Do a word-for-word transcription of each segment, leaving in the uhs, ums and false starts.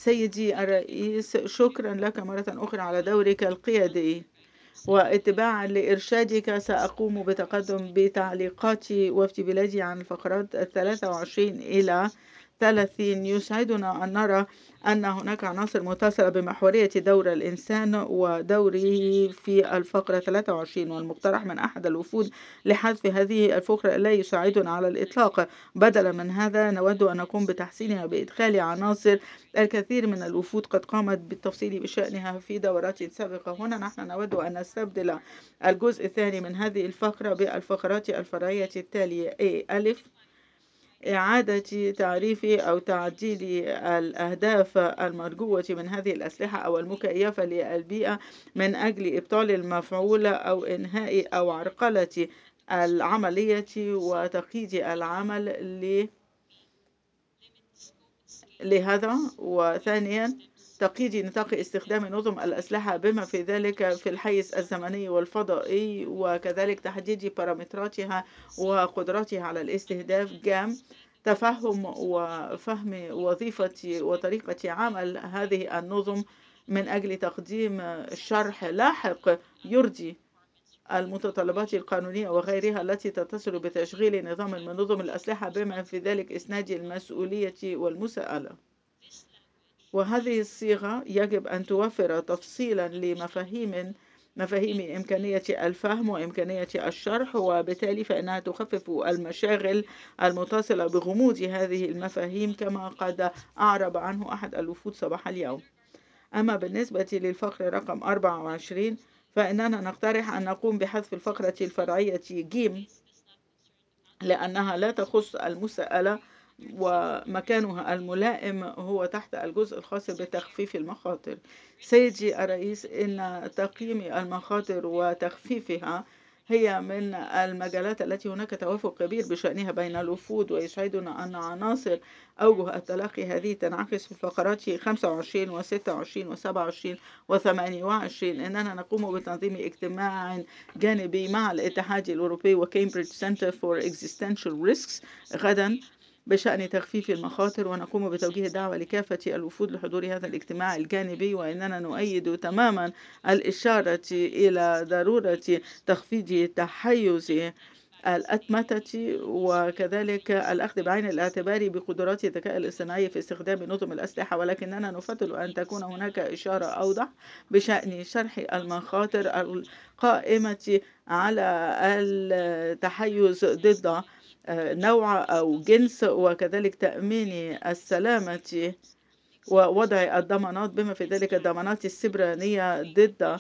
سيدي الرئيس، شكرا لك مرة أخرى على دورك القيادي، واتباعا لإرشادك سأقوم بتقدم بتعليقات وفد بلادي عن الفقرات الثلاثة وعشرين إلى ثلاثين. يسعدنا أن نرى أن هناك عناصر متصلة بمحورية دور الإنسان ودوره في الفقرة ثلاثة وعشرين، والمقترح من أحد الوفود لحذف هذه الفقرة لا يساعدنا على الإطلاق. بدلا من هذا نود أن نقوم بتحسينها بإدخال عناصر الكثير من الوفود قد قامت بالتفصيل بشأنها في دورات سابقة. هنا نحن نود أن نستبدل الجزء الثاني من هذه الفقرة بالفقرات الفرعية التالية: A ألف، إعادة تعريف أو تعديل الأهداف المرجوة من هذه الأسلحة أو المكيفة للبيئة من أجل إبطال المفعول أو إنهاء أو عرقلة العملية وتقييد العمل ل لهذا. وثانيا تقييد نطاق استخدام نظم الأسلحة بما في ذلك في الحيز الزمني والفضائي، وكذلك تحديد بارامتراتها وقدراتها على الاستهداف. جام تفهم وفهم وظيفة وطريقة عمل هذه النظم من أجل تقديم شرح لاحق يرضي المتطلبات القانونية وغيرها التي تتصل بتشغيل نظام من نظم الأسلحة بما في ذلك إسناد المسؤولية والمساءلة. وهذه الصيغة يجب أن توفر تفصيلا لمفاهيم مفاهيم إمكانية الفهم وإمكانية الشرح، وبالتالي فإنها تخفف المشاغل المتصلة بغموض هذه المفاهيم كما قد أعرب عنه أحد الوفود صباح اليوم. أما بالنسبة للفقرة رقم أربعة وعشرين فإننا نقترح أن نقوم بحذف الفقرة الفرعية جيم لأنها لا تخص المساءلة، ومكانها الملائم هو تحت الجزء الخاص بتخفيف المخاطر. سيدي الرئيس، إن تقييم المخاطر وتخفيفها هي من المجالات التي هناك توافق كبير بشأنها بين الوفود، ويسعدنا أن عناصر أوجه التلقي هذه تنعكس في الفقرات خمسة وعشرين وستة وعشرين وسبعة وعشرين وثمانية وعشرين. إننا نقوم بتنظيم اجتماع جانبي مع الاتحاد الأوروبي وكامبريدج سنتر فور اكزيستنشال ريسكس غدا بشأن تخفيف المخاطر، ونقوم بتوجيه دعوة لكافة الوفود لحضور هذا الاجتماع الجانبي. وإننا نؤيد تماما الإشارة إلى ضرورة تخفيض تحيز الأتمتة، وكذلك الأخذ بعين الاعتبار بقدرات الذكاء الاصطناعي في استخدام نظم الأسلحة. ولكننا نفضل أن تكون هناك إشارة أوضح بشأن شرح المخاطر القائمة على التحيز ضد نوع أو جنس، وكذلك تأمين السلامة ووضع الضمانات بما في ذلك الضمانات السبرانية ضد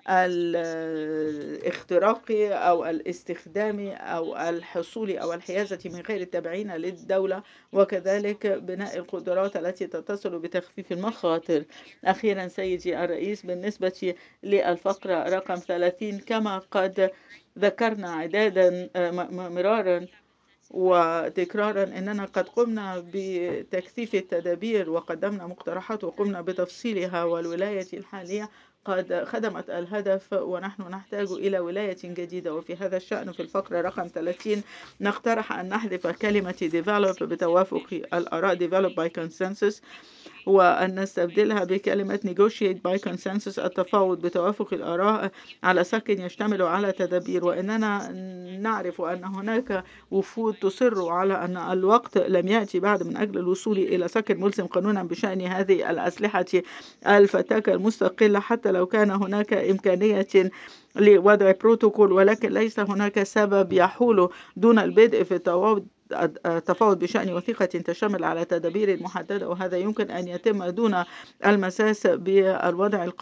الاختراق أو الاستخدام أو الحصول أو الحيازة من غير التابعين للدولة، وكذلك بناء القدرات التي تتصل بتخفيف المخاطر. أخيرا سيدي الرئيس، بالنسبة للفقرة رقم ثلاثين كما قد ذكرنا عدادا مرارا وتكرارا أننا قد قمنا بتكثيف التدابير وقدمنا مقترحات وقمنا بتفصيلها، والولاية الحالية قد خدمت الهدف ونحن نحتاج إلى ولاية جديدة. وفي هذا الشأن في الفقرة رقم ثلاثين نقترح أن نحذف كلمة develop بتوافق الآراء develop by consensus، وأن نستبدلها بكلمة negotiate by consensus التفاوض بتوافق الآراء على سك يشتمل على تدابير. وإننا نعرف أن هناك وفود تصر على أن الوقت لم يأتي بعد من أجل الوصول إلى سك ملزم قانونا بشأن هذه الأسلحة الفتاكة المستقلة، حتى لو كان هناك إمكانية لوضع بروتوكول، ولكن ليس هناك سبب يحول دون البدء في التفاوض التفاوض بشأن وثيقة تشتمل على تدابير محددة، وهذا يمكن أن يتم دون المساس بالوضع القانوني